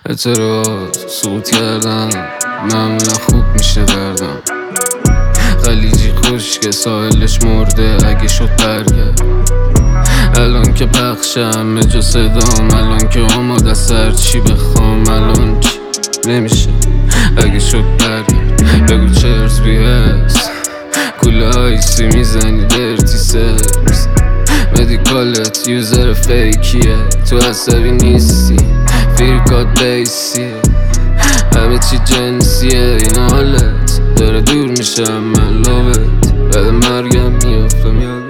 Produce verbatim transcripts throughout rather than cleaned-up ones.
اعتراض سقوط کردم معمولا خوب میشه دردم. خلیجی خشک ساحلش مرده اگه شد برگرد. الان که پخشم جا صدام، الان که آماده سر چی بخوام، الان چی نمیشه اگه شد برگرد. بگو چرز بی هست کوله آیسی میزنی درتی سرز. مدیکالت یوزر فیکیه تو عصبی نیستی، فیرکات بیسیه همه چی جنسیه. این حالت داره دور میشم من لابت، بعد مرگم میافتم یادت.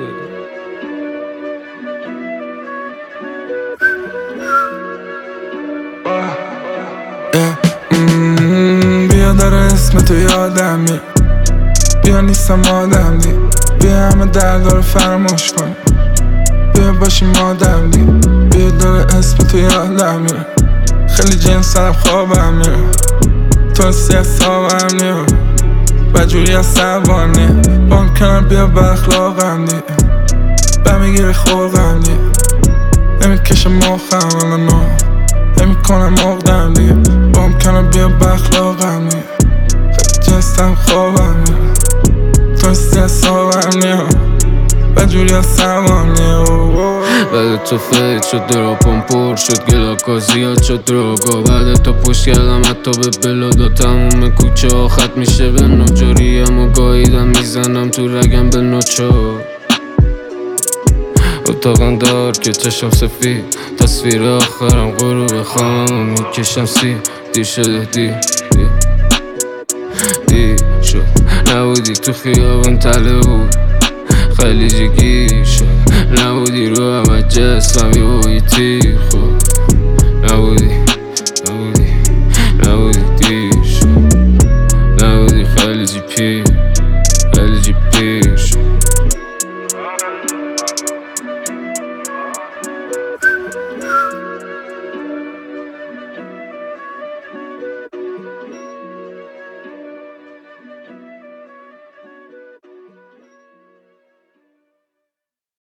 بیا داره اسم تو یادم میره، بیا نیستم آدم دی، بیا همه درد رو فراموش کنی، بیا باشیم آدم دی. بیا داره اسم تو یادم میره، خیلی جنس دارم خوابم میره، تو سی از خوابم میره بجوری از سوانیه. بام کنم بیا بخلاقم دی، بمیگیری خلقم دی، نمیکشه مخم الانو نمیکنم مقدم دیگه. بام کنم بیا بخلاقم دیگه، خیلی جنسم خوابم میره، تو سی از خوابم میره بجوری از سوانیه. بعد تو فیت شد دراپم پر شد، گلاکا زیاد شد دراگا. بعد تو پشت کردم حتی به بلادا، تموم کوچه ها خط میشه به نجاریم و گاهیدم میزنم تو رگم به نوچا. اتاقم دار که چشم سفید، تصویر آخرم غروب خواهم میکشم سی. دیر شده دیر دیر دیر شد نبودی تو خیابون تله بود، خلیجی گیر شد نبودی رو همه جسمم یه تیر خود نبودی.